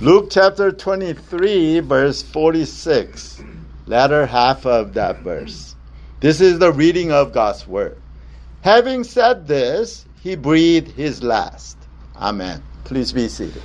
Luke chapter 23, verse 46, latter half of that verse. This is the reading of God's word. Having said this, he breathed his last. Amen. Please be seated.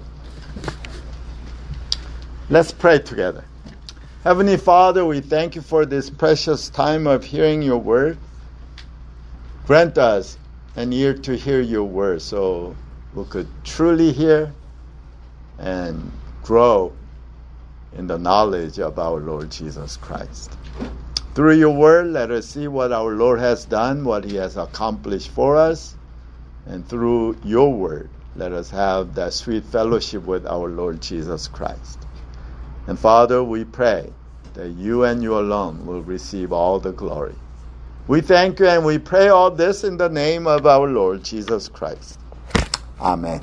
Let's pray together. Heavenly Father, we thank you for this precious time of hearing your word. Grant us an ear to hear your word so we could truly hear and grow in the knowledge of our Lord Jesus Christ. Through your word, let us see what our Lord has done, what he has accomplished for us. And through your word, let us have that sweet fellowship with our Lord Jesus Christ. And Father, we pray that you and you alone will receive all the glory. We thank you and we pray all this in the name of our Lord Jesus Christ. Amen.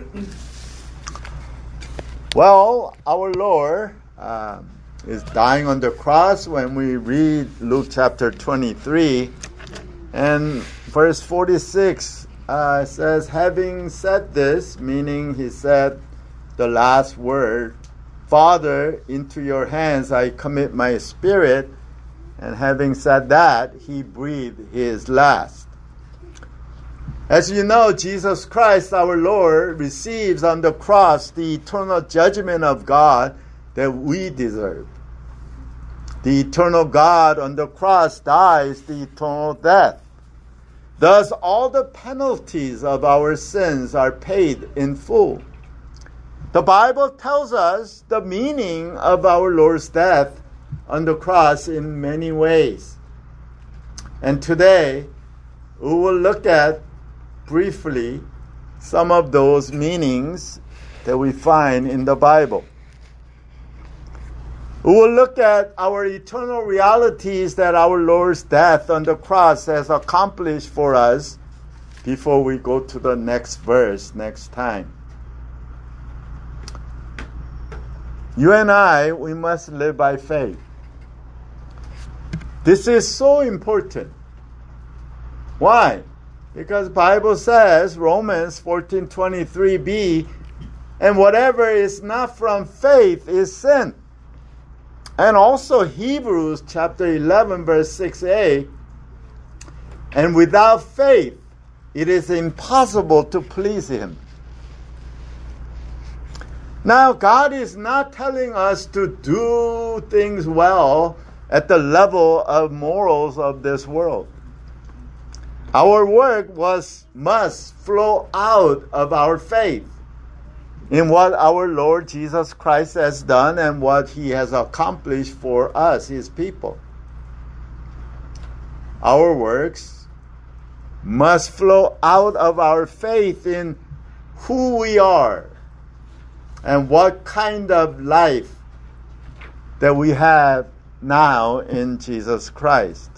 Well, our Lord is dying on the cross when we read Luke chapter 23. And verse 46 says, having said this, meaning he said the last word, Father, into your hands I commit my spirit. And having said that, he breathed his last. As you know, Jesus Christ, our Lord, receives on the cross the eternal judgment of God that we deserve. The eternal God on the cross dies the eternal death. Thus, all the penalties of our sins are paid in full. The Bible tells us the meaning of our Lord's death on the cross in many ways. And today, we will look at briefly some of those meanings that we find in the Bible. We will look at our eternal realities that our Lord's death on the cross has accomplished for us before we go to the next verse next time. You and I, we must live by faith. This is so important. Why? Because the Bible says, Romans 14:23b, and whatever is not from faith is sin. And also Hebrews chapter 11, verse 6a, and without faith it is impossible to please him. Now, God is not telling us to do things well at the level of morals of this world. Our work must flow out of our faith in what our Lord Jesus Christ has done and what he has accomplished for us, his people. Our works must flow out of our faith in who we are and what kind of life that we have now in Jesus Christ.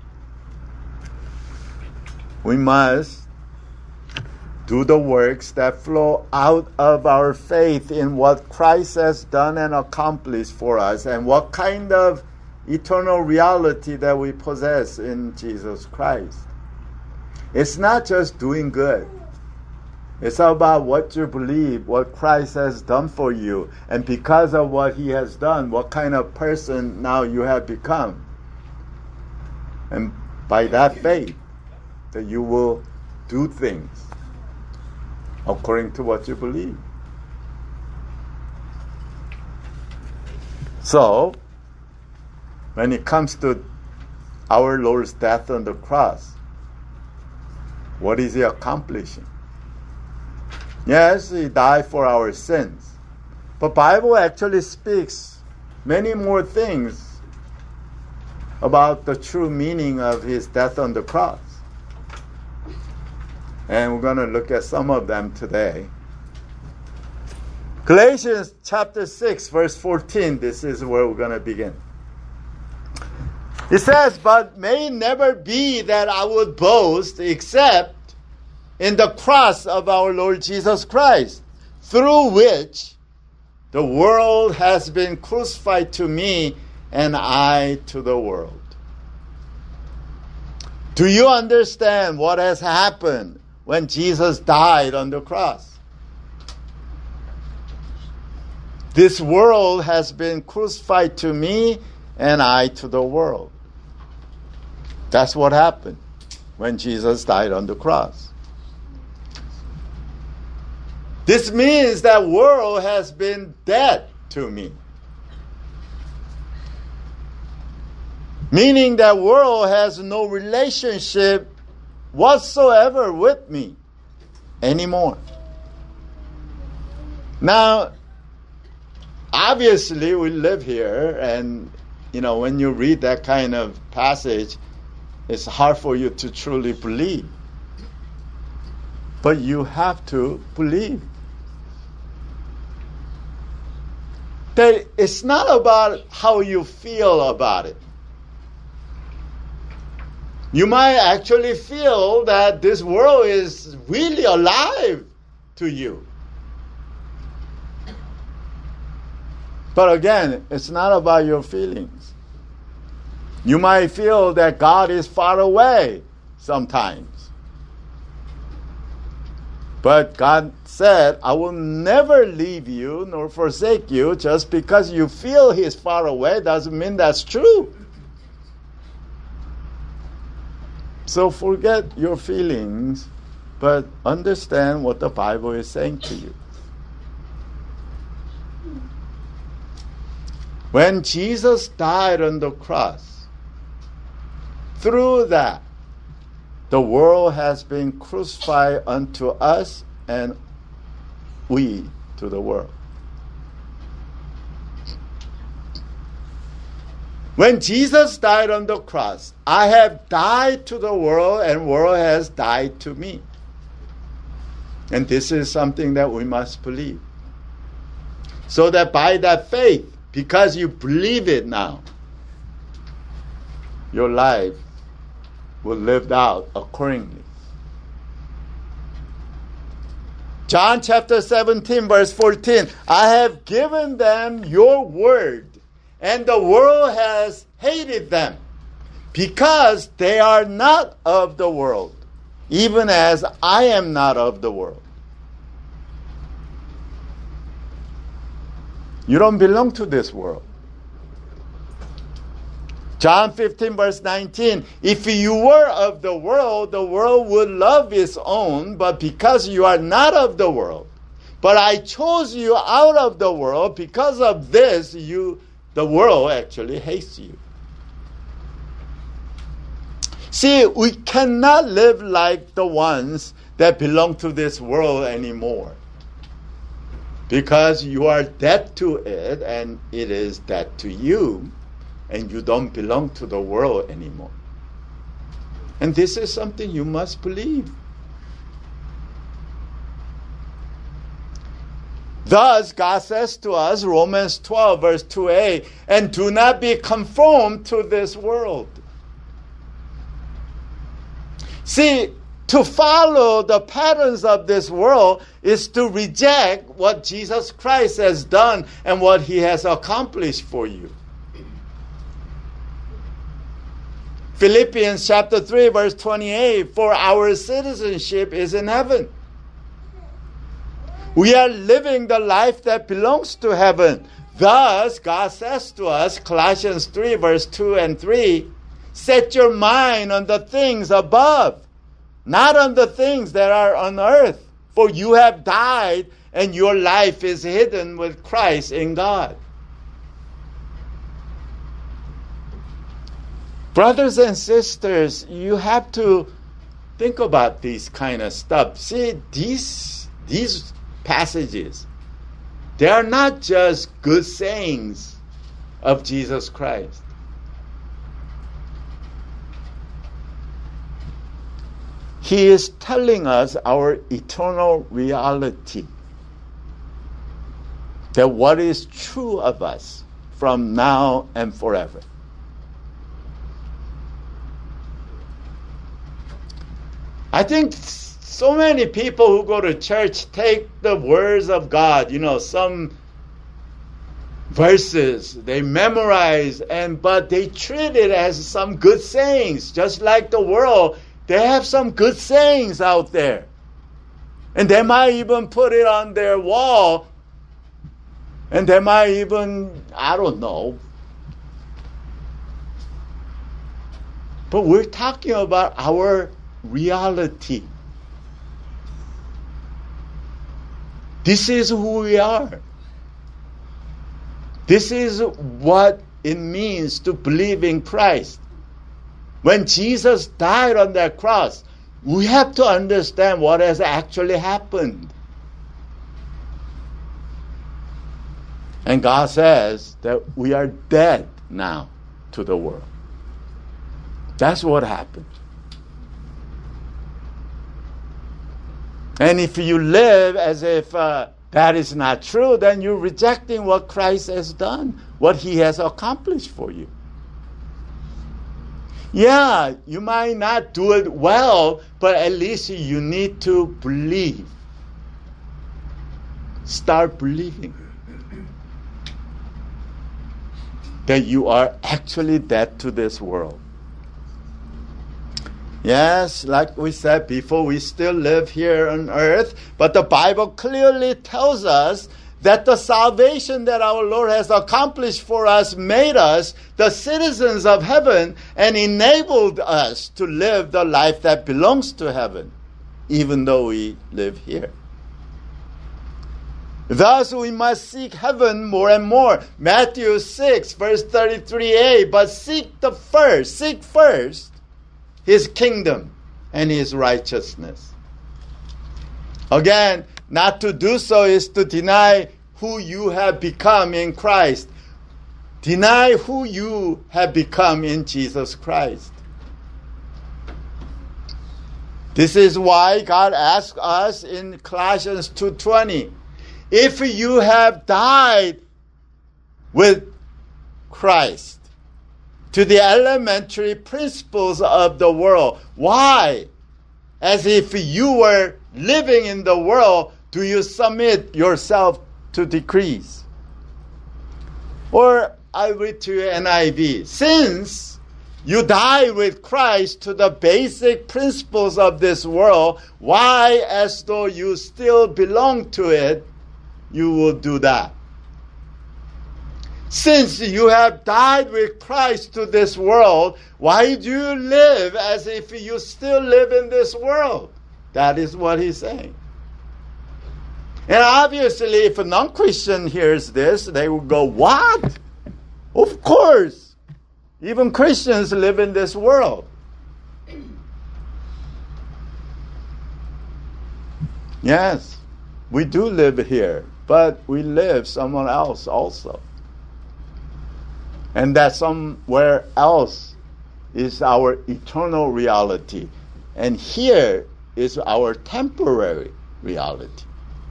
We must do the works that flow out of our faith in what Christ has done and accomplished for us and what kind of eternal reality that we possess in Jesus Christ. It's not just doing good. It's about what you believe, what Christ has done for you. And because of what he has done, what kind of person now you have become. And by that faith, that you will do things according to what you believe. So, when it comes to our Lord's death on the cross, what is he accomplishing? Yes, he died for our sins. But Bible actually speaks many more things about the true meaning of his death on the cross. And we're going to look at some of them today. Galatians chapter 6, verse 14, this is where we're going to begin. It says, but may it never be that I would boast except in the cross of our Lord Jesus Christ, through which the world has been crucified to me and I to the world. Do you understand what has happened when Jesus died on the cross? This world has been crucified to me, and I to the world. That's what happened when Jesus died on the cross. This means that world has been dead to me. Meaning that world has no relationship whatsoever with me anymore. Now, obviously we live here, and when you read that kind of passage, it's hard for you to truly believe. But you have to believe. That it's not about how you feel about it. You might actually feel that this world is really alive to you. But again, it's not about your feelings. You might feel that God is far away sometimes. But God said, I will never leave you nor forsake you. Just because you feel He's far away doesn't mean that's true. So forget your feelings, but understand what the Bible is saying to you. When Jesus died on the cross, through that, the world has been crucified unto us, and we to the world. When Jesus died on the cross, I have died to the world, and the world has died to me. And this is something that we must believe. So that by that faith, because you believe it now, your life will live out accordingly. John chapter 17 verse 14, I have given them your word, and the world has hated them, because they are not of the world, even as I am not of the world. You don't belong to this world. John 15 verse 19, if you were of the world would love its own, but because you are not of the world, but I chose you out of the world, because of this, the world actually hates you. See, we cannot live like the ones that belong to this world anymore. Because you are dead to it, and it is dead to you, and you don't belong to the world anymore. And this is something you must believe. Thus, God says to us, Romans 12, verse 2a, and do not be conformed to this world. See, to follow the patterns of this world is to reject what Jesus Christ has done and what He has accomplished for you. Philippians chapter 3, verse 28, for our citizenship is in heaven. We are living the life that belongs to heaven. Thus, God says to us, Colossians 3, verse 2 and 3, set your mind on the things above, not on the things that are on earth. For you have died, and your life is hidden with Christ in God. Brothers and sisters, you have to think about these kind of stuff. See, these passages, they are not just good sayings of Jesus Christ. He is telling us our eternal reality. That what is true of us from now and forever. I think so many people who go to church take the words of God, some verses they memorize, but they treat it as some good sayings, just like the world. They have some good sayings out there. And they might even put it on their wall And they might even, I don't know. But we're talking about our reality. This is who we are. This is what it means to believe in Christ. When Jesus died on that cross, we have to understand what has actually happened. And God says that we are dead now to the world. That's what happened. And if you live as if that is not true, then you're rejecting what Christ has done, what He has accomplished for you. Yeah, you might not do it well, but at least you need to believe. Start believing that you are actually dead to this world. Yes, like we said before, we still live here on earth, but the Bible clearly tells us that the salvation that our Lord has accomplished for us made us the citizens of heaven and enabled us to live the life that belongs to heaven, even though we live here. Thus we must seek heaven more and more. Matthew 6, verse 33a, but seek first His kingdom and His righteousness. Again, not to do so is to deny who you have become in Christ. Deny who you have become in Jesus Christ. This is why God asks us in Colossians 2:20, if you have died with Christ to the elementary principles of the world. Why? As if you were living in the world, do you submit yourself to decrees? Or I read to you NIV. Since you died with Christ to the basic principles of this world, why, as though you still belong to it, you will do that? Since you have died with Christ to this world, why do you live as if you still live in this world? That is what he's saying. And obviously, if a non-Christian hears this, they will go, what? Of course. Even Christians live in this world. Yes, we do live here, but we live somewhere else also. And that somewhere else is our eternal reality. And here is our temporary reality.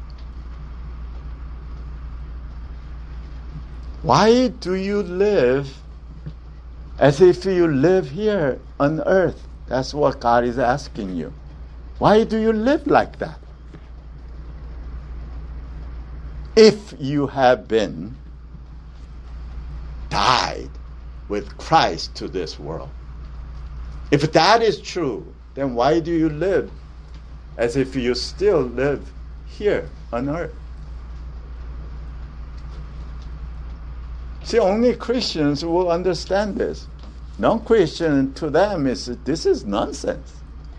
Why do you live as if you live here on earth? That's what God is asking you. Why do you live like that? If you have been died with Christ to this world. If that is true, then why do you live as if you still live here on earth? See, only Christians will understand this. Non-Christian, to them, this is nonsense.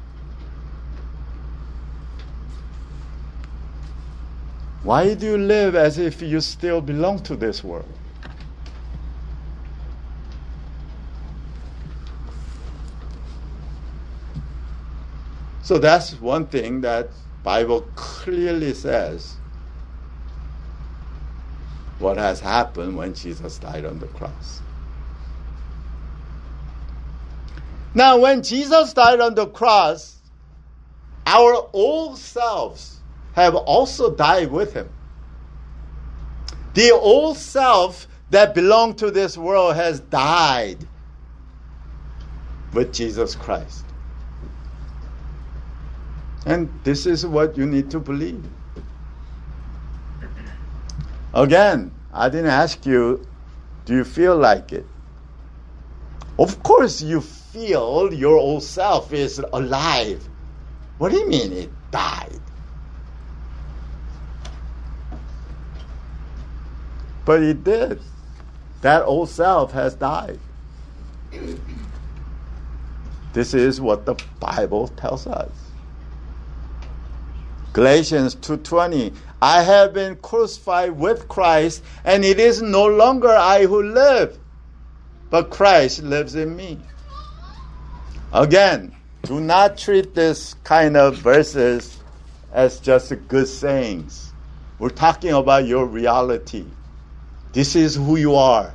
Why do you live as if you still belong to this world? So that's one thing that Bible clearly says what has happened when Jesus died on the cross. Now, when Jesus died on the cross, our old selves have also died with him. The old self that belonged to this world has died with Jesus Christ. And this is what you need to believe. Again, I didn't ask you, do you feel like it? Of course you feel your old self is alive. What do you mean it died? But it did. That old self has died. This is what the Bible tells us. Galatians 2:20, I have been crucified with Christ, and it is no longer I who live, but Christ lives in me. Again, do not treat this kind of verses as just good sayings. We're talking about your reality. This is who you are.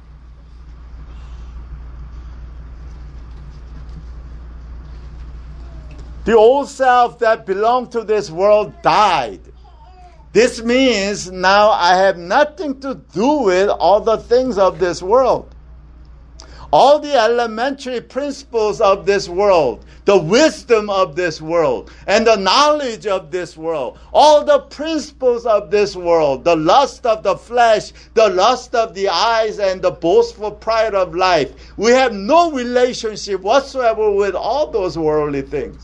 The old self that belonged to this world died. This means now I have nothing to do with all the things of this world. All the elementary principles of this world, the wisdom of this world, and the knowledge of this world, all the principles of this world, the lust of the flesh, the lust of the eyes, and the boastful pride of life, we have no relationship whatsoever with all those worldly things.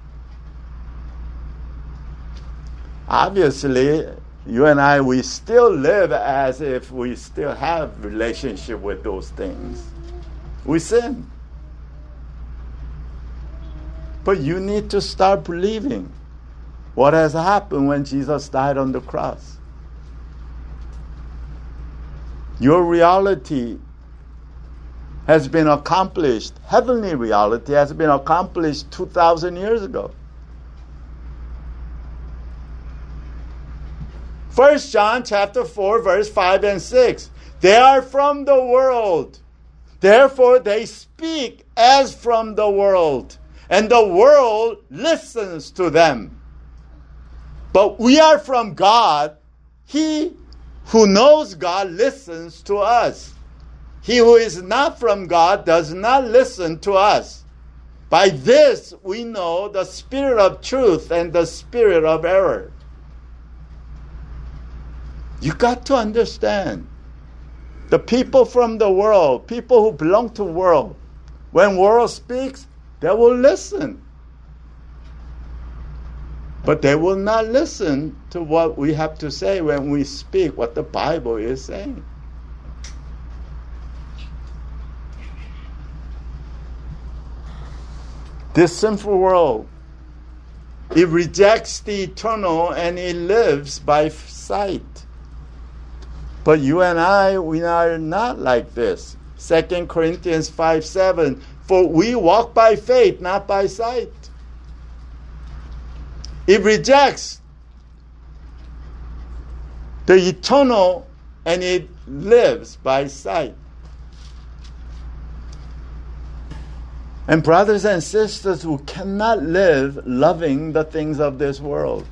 Obviously, you and I, we still live as if we still have relationship with those things. We sin. But you need to start believing what has happened when Jesus died on the cross. Your reality has been accomplished. Heavenly reality has been accomplished 2,000 years ago. 1 John chapter 4, verse 5 and 6. They are from the world. Therefore they speak as from the world, and the world listens to them. But we are from God. He who knows God listens to us. He who is not from God does not listen to us. By this we know the spirit of truth and the spirit of error. You got to understand, the people from the world, people who belong to the world, when world speaks, they will listen. But they will not listen to what we have to say when we speak what the Bible is saying. This sinful world, it rejects the eternal and it lives by sight. But you and I, we are not like this. 2 Corinthians 5:7, for we walk by faith, not by sight. It rejects the eternal and it lives by sight. And brothers and sisters who cannot live loving the things of this world.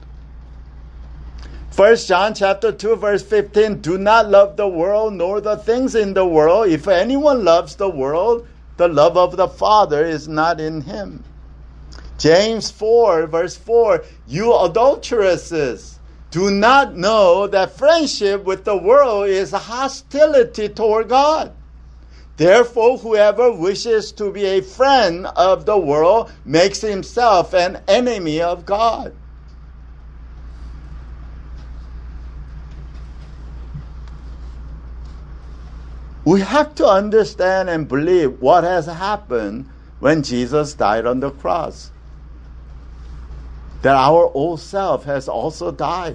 1 John chapter 2 verse 15, do not love the world nor the things in the world. If anyone loves the world, the love of the Father is not in him. James 4 verse 4, you adulteresses, do not know that friendship with the world is hostility toward God. Therefore, whoever wishes to be a friend of the world makes himself an enemy of God. We have to understand and believe what has happened when Jesus died on the cross. That our old self has also died.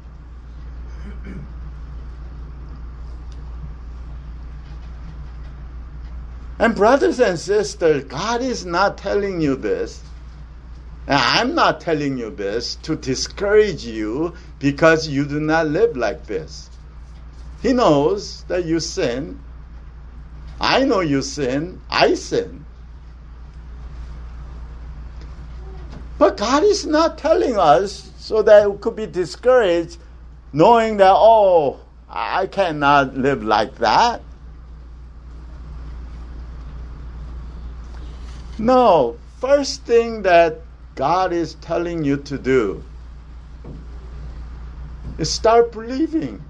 And brothers and sisters, God is not telling you this. And I'm not telling you this to discourage you because you do not live like this. He knows that you sin. I know you sin. I sin. But God is not telling us so that we could be discouraged knowing that, oh, I cannot live like that. No, first thing that God is telling you to do is start believing.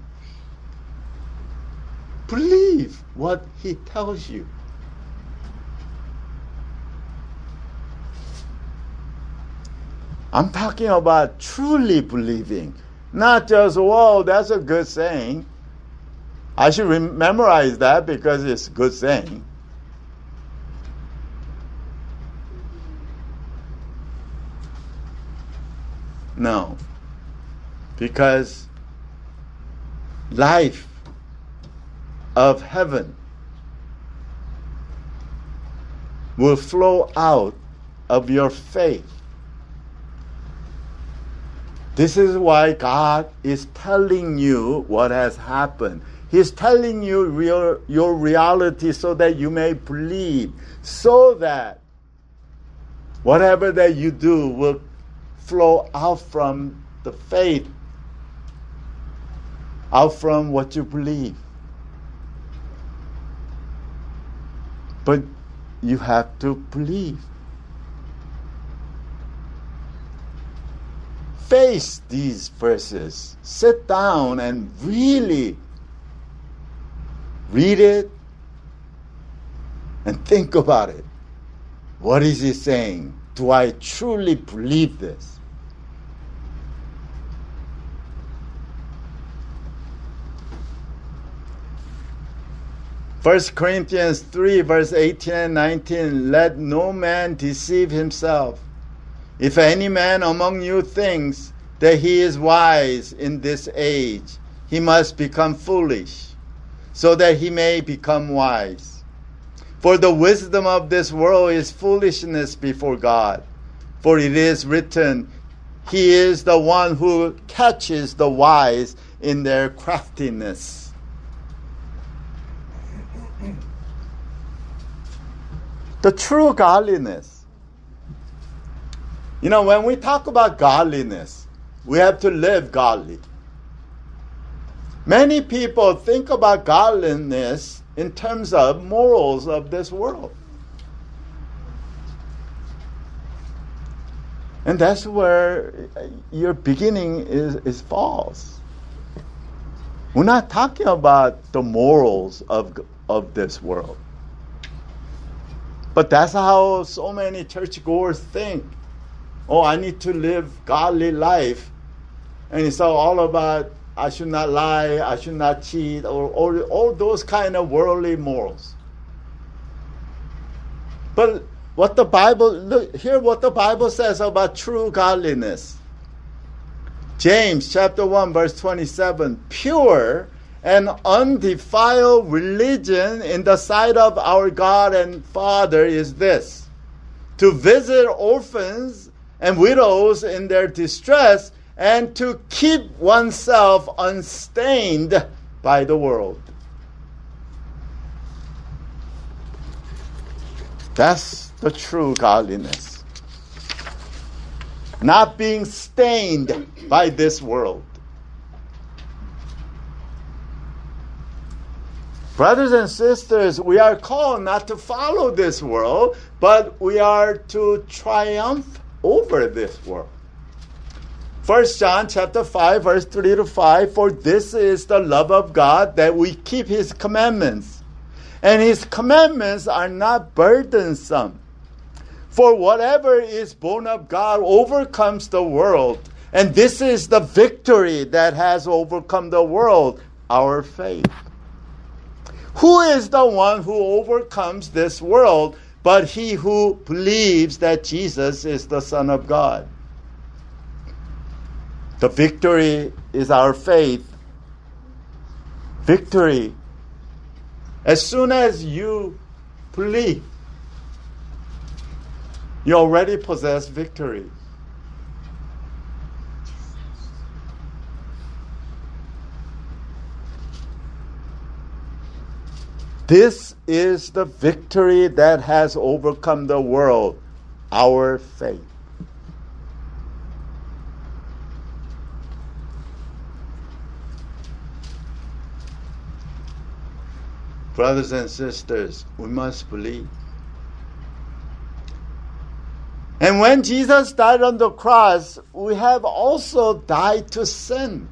Believe what He tells you. I'm talking about truly believing. Not just, whoa, that's a good saying. I should memorize that because it's a good saying. No. Because life of heaven will flow out of your faith. This is why God is telling you what has happened. He's telling you your reality so that you may believe, so that whatever that you do will flow out from the faith, out from what you believe. But you have to believe. Face these verses. Sit down and really read it and think about it. What is he saying? Do I truly believe this? First Corinthians 3, verse 18 and 19, let no man deceive himself. If any man among you thinks that he is wise in this age, he must become foolish, so that he may become wise. For the wisdom of this world is foolishness before God. For it is written, He is the one who catches the wise in their craftiness. The true godliness. You know, when we talk about godliness, we have to live godly. Many people think about godliness in terms of morals of this world. And that's where your beginning is false. We're not talking about the morals of this world. But that's how so many churchgoers think. Oh, I need to live godly life. And it's all about I should not lie, I should not cheat, or all those kind of worldly morals. But what the Bible, hear what the Bible says about true godliness. James chapter 1 verse 27, pure and undefiled religion in the sight of our God and Father is this, to visit orphans and widows in their distress and to keep oneself unstained by the world. That's the true godliness. Not being stained by this world. Brothers and sisters, we are called not to follow this world, but we are to triumph over this world. 1 John chapter 5, verse 3 to 5, for this is the love of God, that we keep His commandments. And His commandments are not burdensome. For whatever is born of God overcomes the world. And this is the victory that has overcome the world, our faith. Who is the one who overcomes this world but he who believes that Jesus is the Son of God? The victory is our faith. Victory. As soon as you believe, you already possess victory. This is the victory that has overcome the world, our faith. Brothers and sisters, we must believe. And when Jesus died on the cross, we have also died to sin.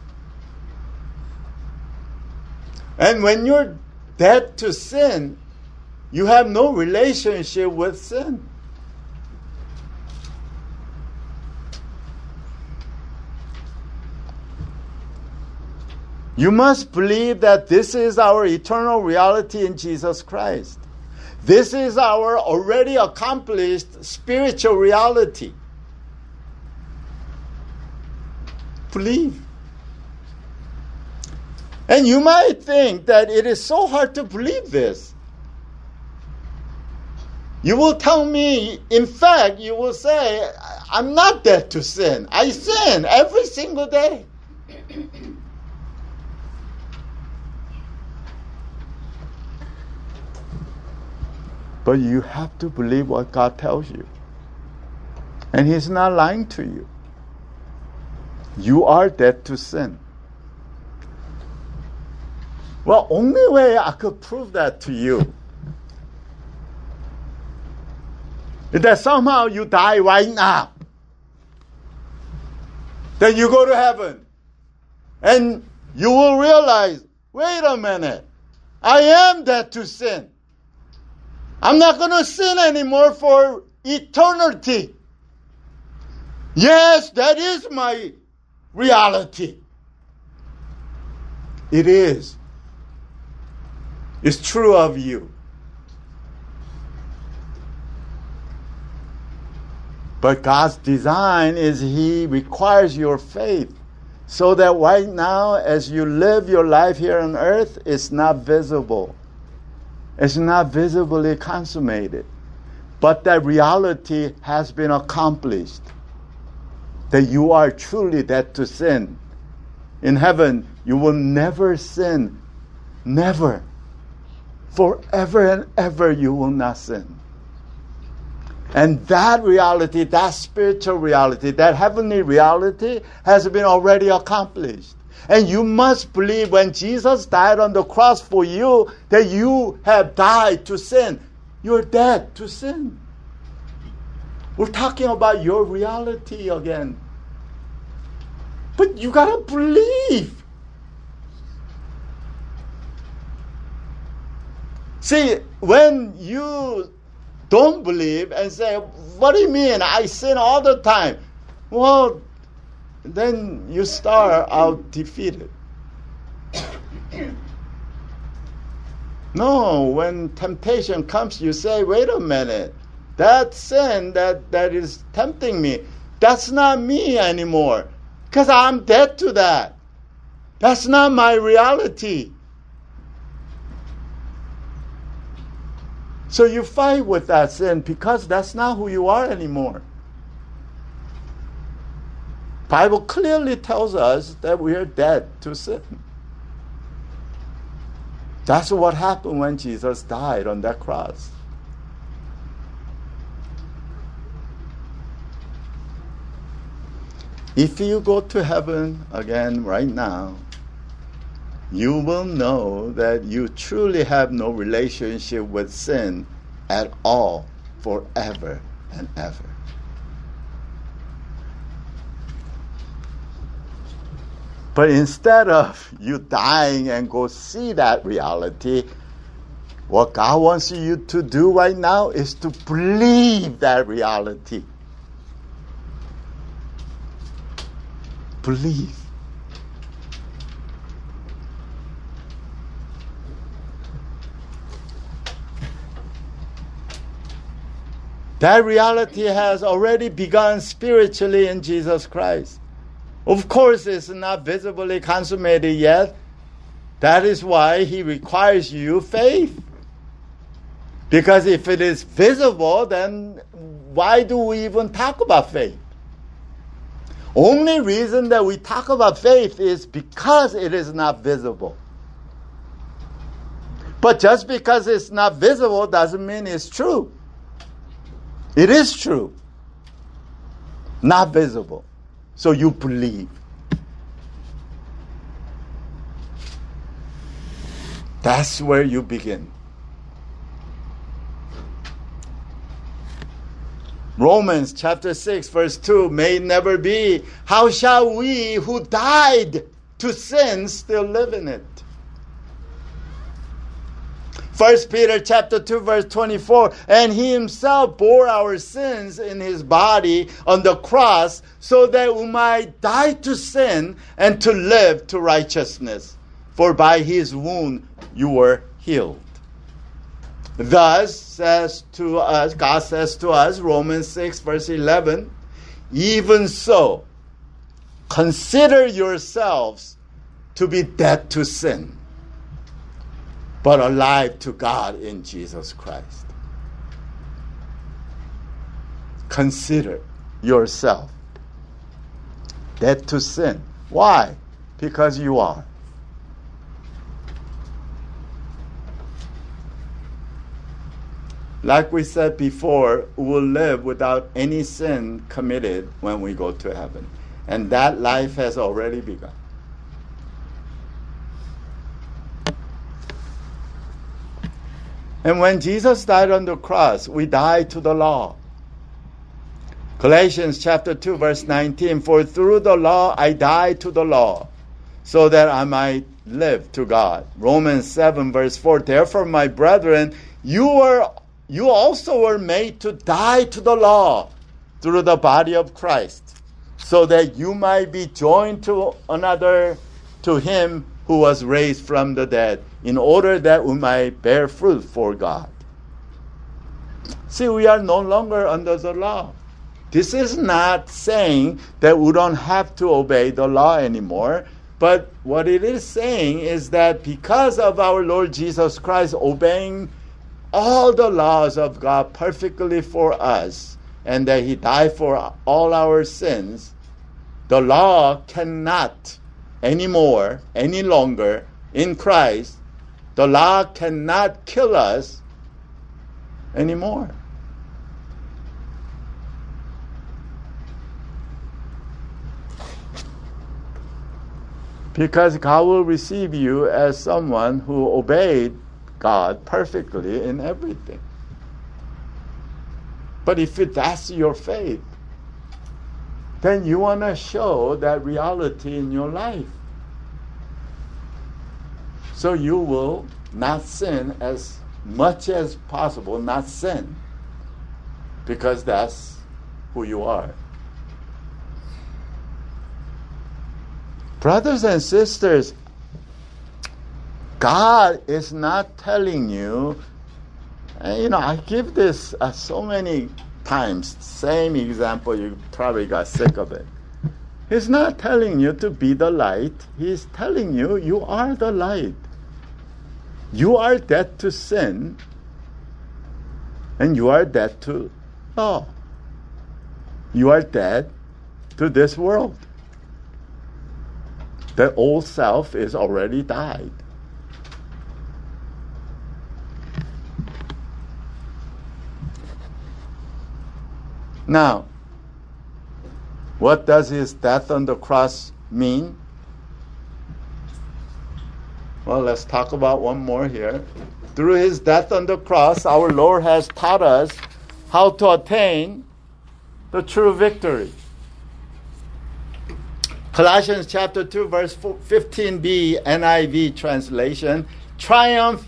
And when you're dead to sin, you have no relationship with sin. You must believe that this is our eternal reality in Jesus Christ. This is our already accomplished spiritual reality. Believe. And you might think that it is so hard to believe this. You will tell me, in fact, you will say, I'm not dead to sin. I sin every single day. But you have to believe what God tells you. And He's not lying to you. You are dead to sin. Well, only way I could prove that to you is that somehow you die right now. Then you go to heaven. And you will realize, wait a minute, I am dead to sin. I'm not going to sin anymore for eternity. Yes, that is my reality. It is. It's true of you. But God's design is He requires your faith so that right now as you live your life here on earth, it's not visible. It's not visibly consummated. But that reality has been accomplished. That you are truly dead to sin. In heaven, you will never sin. Never. Forever and ever you will not sin. And that reality, that spiritual reality, that heavenly reality has been already accomplished. And you must believe when Jesus died on the cross for you, that you have died to sin. You're dead to sin. We're talking about your reality again. But you gotta believe. See, when you don't believe and say, what do you mean? I sin all the time. Well, then you start out defeated. No, when temptation comes, you say, wait a minute. That sin that is tempting me, that's not me anymore. Because I'm dead to that. That's not my reality. So you fight with that sin because that's not who you are anymore. Bible clearly tells us that we are dead to sin. That's what happened when Jesus died on that cross. If you go to heaven again right now, you will know that you truly have no relationship with sin at all forever and ever. But instead of you dying and go see that reality, what God wants you to do right now is to believe that reality. Believe. That reality has already begun spiritually in Jesus Christ. Of course, it's not visibly consummated yet. That is why He requires you faith. Because if it is visible, then why do we even talk about faith? Only reason that we talk about faith is because it is not visible. But just because it's not visible doesn't mean it's true. It is true. Not visible. So you believe. That's where you begin. Romans chapter 6 verse 2, may it never be. How shall we who died to sin still live in it? 1 Peter chapter 2 verse 24, and He Himself bore our sins in His body on the cross so that we might die to sin and to live to righteousness. for by his wound you were healed. Thus, God says to us, Romans 6, verse 11, even so, consider yourselves to be dead to sin, but alive to God in Jesus Christ. Consider yourself dead to sin. Why? Because you are. Like we said before, we will live without any sin committed when we go to heaven. And that life has already begun. And when Jesus died on the cross, we died to the law. Galatians chapter 2, verse 19, for through the law I died to the law, so that I might live to God. Romans 7, verse 4, therefore, my brethren, you also were made to die to the law through the body of Christ, so that you might be joined to him who was raised from the dead, in order that we might bear fruit for God. See, we are no longer under the law. This is not saying that we don't have to obey the law anymore, but what it is saying is that because of our Lord Jesus Christ obeying all the laws of God perfectly for us, and that he died for all our sins, the law cannot any longer, in Christ, the law cannot kill us anymore. Because God will receive you as someone who obeyed God perfectly in everything. But if that's your faith, then you want to show that reality in your life. So you will not sin as much as possible, not sin, because that's who you are. Brothers and sisters, God is not telling you, I give this so many times, same example, you probably got sick of it. He's not telling you to be the light. He's telling you, you are the light. You are dead to sin, and you are dead to law. You are dead to this world. The old self is already died. Now, what does his death on the cross mean? Well, let's talk about one more here. Through his death on the cross, our Lord has taught us how to attain the true victory. Colossians chapter 2, verse 15b, NIV translation, triumphing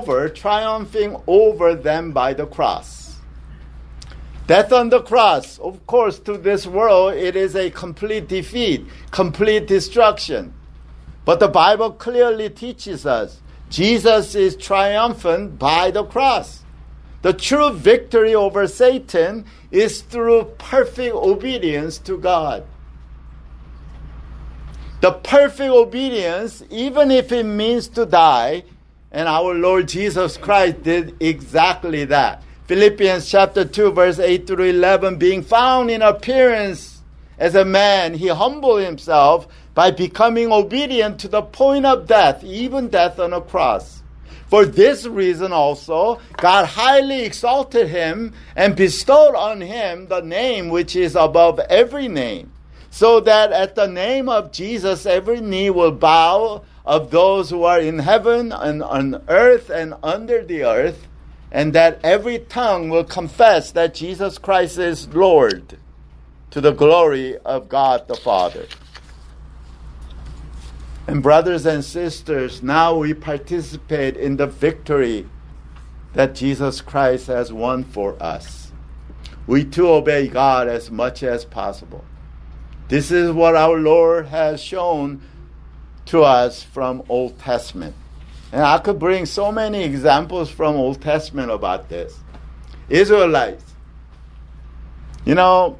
over them by the cross. Death on the cross, of course, to this world, it is a complete defeat, complete destruction. But the Bible clearly teaches us Jesus is triumphant by the cross. The true victory over Satan is through perfect obedience to God. The perfect obedience, even if it means to die, and our Lord Jesus Christ did exactly that. Philippians chapter 2, verse 8 through 11, being found in appearance as a man, he humbled himself by becoming obedient to the point of death, even death on a cross. For this reason also, God highly exalted him and bestowed on him the name which is above every name, so that at the name of Jesus every knee will bow, of those who are in heaven and on earth and under the earth, and that every tongue will confess that Jesus Christ is Lord, to the glory of God the Father. And brothers and sisters, now we participate in the victory that Jesus Christ has won for us. We too obey God as much as possible. This is what our Lord has shown to us from Old Testament. And I could bring so many examples from Old Testament about this. Israelites, they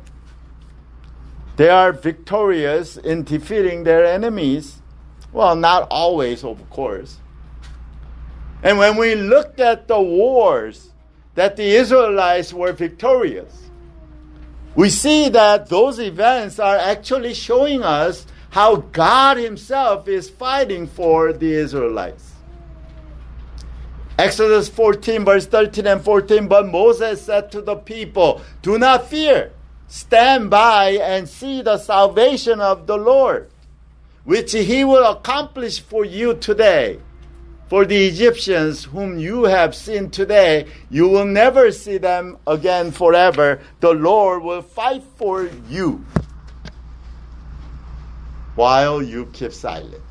are victorious in defeating their enemies. Well, not always, of course. And when we look at the wars that the Israelites were victorious, we see that those events are actually showing us how God Himself is fighting for the Israelites. Exodus 14, verse 13 and 14, but Moses said to the people, do not fear, stand by and see the salvation of the Lord, which He will accomplish for you today. For the Egyptians whom you have seen today, you will never see them again forever. The Lord will fight for you while you keep silent.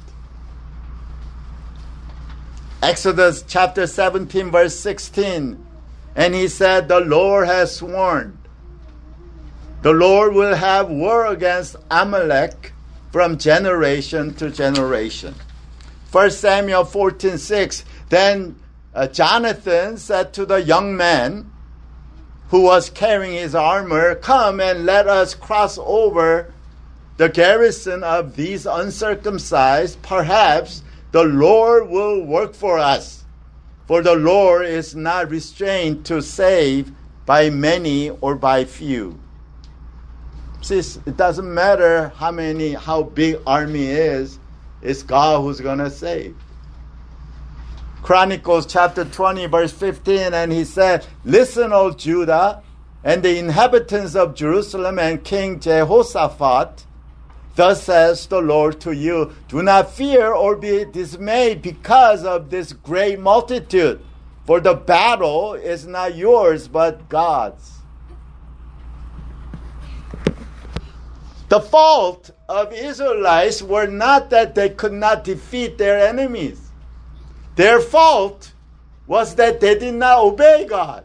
Exodus chapter 17, verse 16. And he said, the Lord has sworn, the Lord will have war against Amalek from generation to generation. 1 Samuel 14:6. Then Jonathan said to the young man who was carrying his armor, come and let us cross over the garrison of these uncircumcised. Perhaps the Lord will work for us. For the Lord is not restrained to save by many or by few. See, it doesn't matter how big army is. It's God who's going to save. Chronicles chapter 20, verse 15, and he said, listen, O Judah, and the inhabitants of Jerusalem and King Jehoshaphat, thus says the Lord to you, do not fear or be dismayed because of this great multitude, for the battle is not yours but God's. The fault of Israelites were not that they could not defeat their enemies. Their fault was that they did not obey God.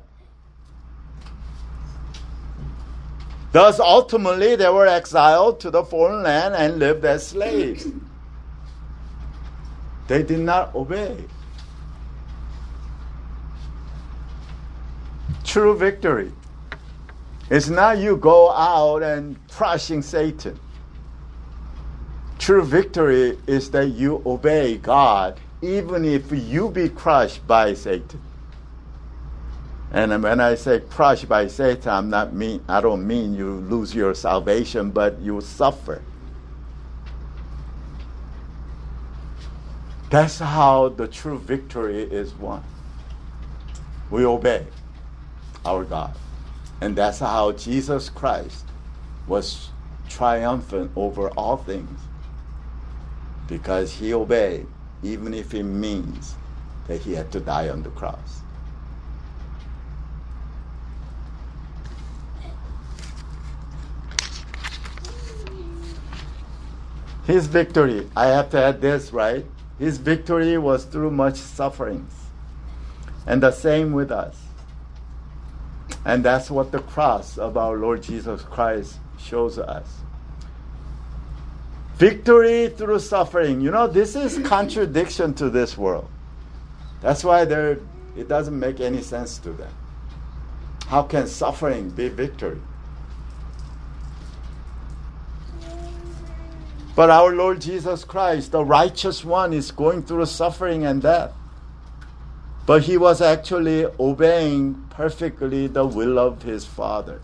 Thus, ultimately, they were exiled to the foreign land and lived as slaves. They did not obey. True victory. It's not you go out and crushing Satan. True victory is that you obey God, even if you be crushed by Satan. And when I say crushed by Satan, I don't mean you lose your salvation, but you suffer. That's how the true victory is won. We obey our God. And that's how Jesus Christ was triumphant over all things. Because He obeyed, even if it means that He had to die on the cross. His victory, I have to add this, right? His victory was through much sufferings. And the same with us. And that's what the cross of our Lord Jesus Christ shows us. Victory through suffering. This is contradiction to this world. That's why it doesn't make any sense to them. How can suffering be victory? But our Lord Jesus Christ, the righteous one, is going through suffering and death. But He was actually obeying perfectly the will of His Father.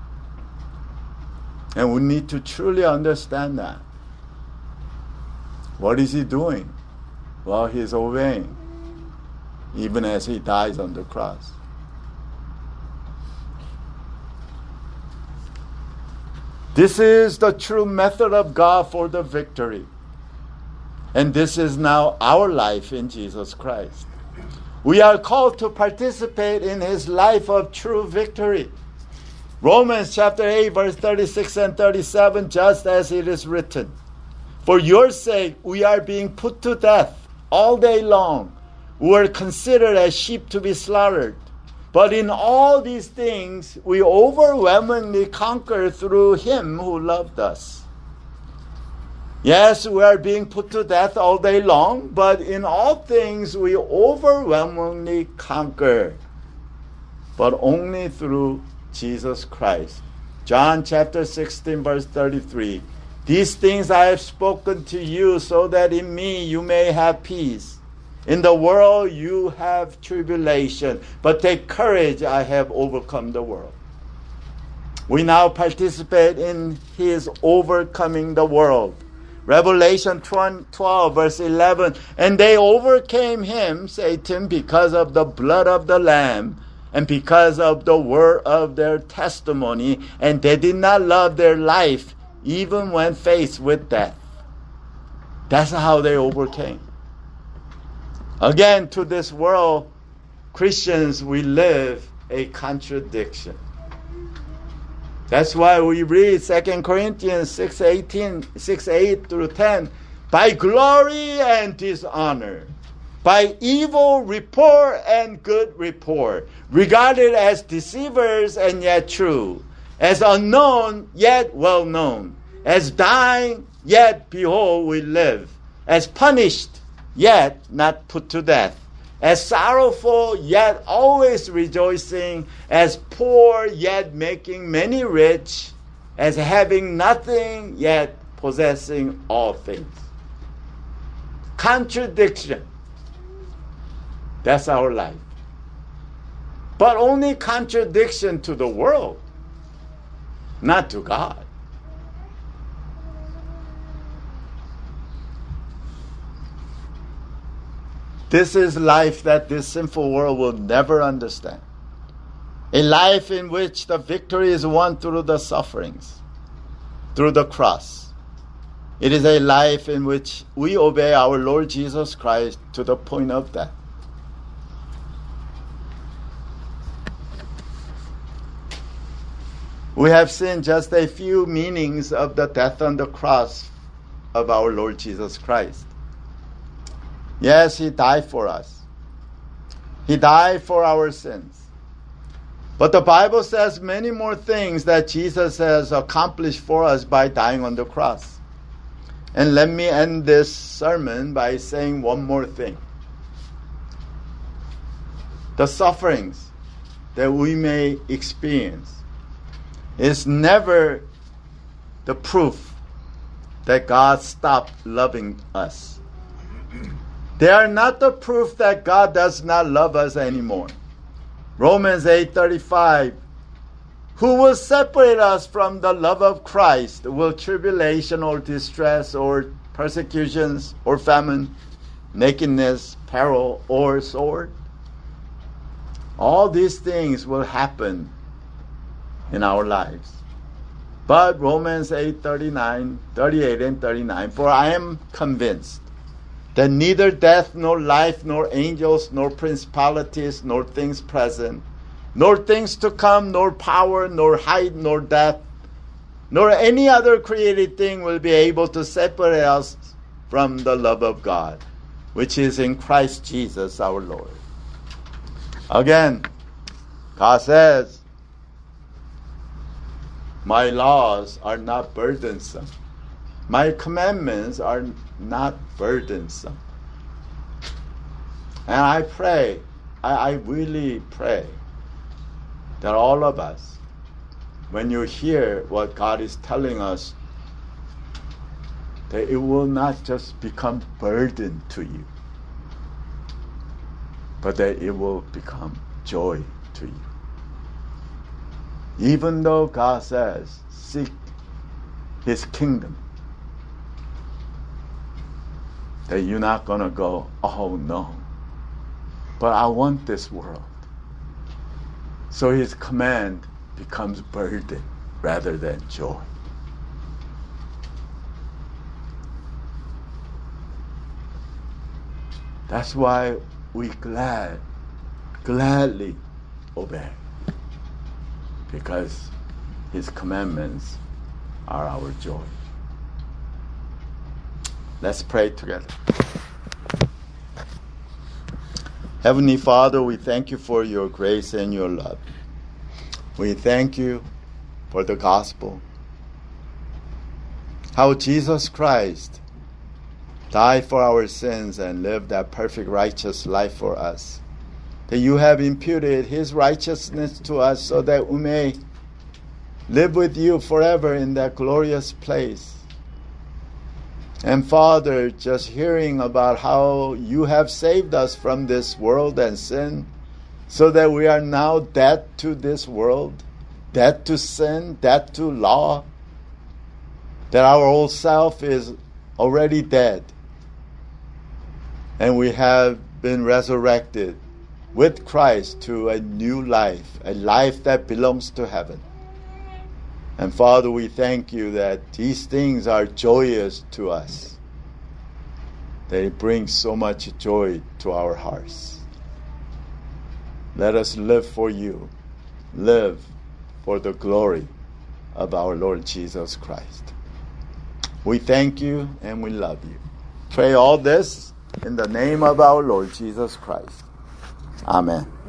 And we need to truly understand that. What is He doing? Well, He's obeying, even as He dies on the cross. This is the true method of God for the victory. And this is now our life in Jesus Christ. We are called to participate in His life of true victory. Romans chapter 8, verse 36 and 37, just as it is written, for your sake we are being put to death all day long. We are considered as sheep to be slaughtered. But in all these things we overwhelmingly conquer through Him who loved us. Yes, we are being put to death all day long, but in all things we overwhelmingly conquer, but only through Jesus Christ. John chapter 16, verse 33. These things I have spoken to you so that in me you may have peace. In the world you have tribulation, but take courage, I have overcome the world. We now participate in his overcoming the world. Revelation 12, verse 11. And they overcame him, Satan, because of the blood of the Lamb and because of the word of their testimony. And they did not love their life even when faced with death. That's how they overcame. Again, to this world, Christians, we live a contradiction. That's why we read 2 Corinthians 6:8 through 10. By glory and dishonor, by evil report and good report, regarded as deceivers and yet true, as unknown yet well known, as dying yet behold we live, as punished yet not put to death, as sorrowful yet always rejoicing, as poor yet making many rich, as having nothing yet possessing all things. Contradiction. That's our life. But only contradiction to the world, not to God. This is life that this sinful world will never understand. A life in which the victory is won through the sufferings, through the cross. It is a life in which we obey our Lord Jesus Christ to the point of death. We have seen just a few meanings of the death on the cross of our Lord Jesus Christ. Yes, he died for us. He died for our sins. But the Bible says many more things that Jesus has accomplished for us by dying on the cross. And let me end this sermon by saying one more thing. The sufferings that we may experience is never the proof that God stopped loving us. They are not the proof that God does not love us anymore. Romans 8:35. Who will separate us from the love of Christ? Will tribulation or distress or persecutions or famine, nakedness, peril, or sword? All these things will happen in our lives. But Romans 8:38 and 39. For I am convinced that neither death, nor life, nor angels, nor principalities, nor things present, nor things to come, nor power, nor height, nor depth, nor any other created thing will be able to separate us from the love of God, which is in Christ Jesus our Lord. Again, God says, my laws are not burdensome. My commandments are not burdensome. And I pray, I really pray that all of us, when you hear what God is telling us, that it will not just become burden to you, but that it will become joy to you. Even though God says, seek his kingdom, that you're not going to go, oh no, but I want this world. So his command becomes burden rather than joy. That's why we gladly obey, because his commandments are our joy. Let's pray together. Heavenly Father, we thank you for your grace and your love. We thank you for the gospel. how Jesus Christ died for our sins and lived that perfect righteous life for us. That you have imputed his righteousness to us so that we may live with you forever in that glorious place. And Father, just hearing about how you have saved us from this world and sin, so that we are now dead to this world, dead to sin, dead to law, that our old self is already dead, and we have been resurrected with Christ to a new life, a life that belongs to heaven. And Father, we thank you that these things are joyous to us. They bring so much joy to our hearts. Let us live for you. Live for the glory of our Lord Jesus Christ. We thank you and we love you. Pray all this in the name of our Lord Jesus Christ. Amen.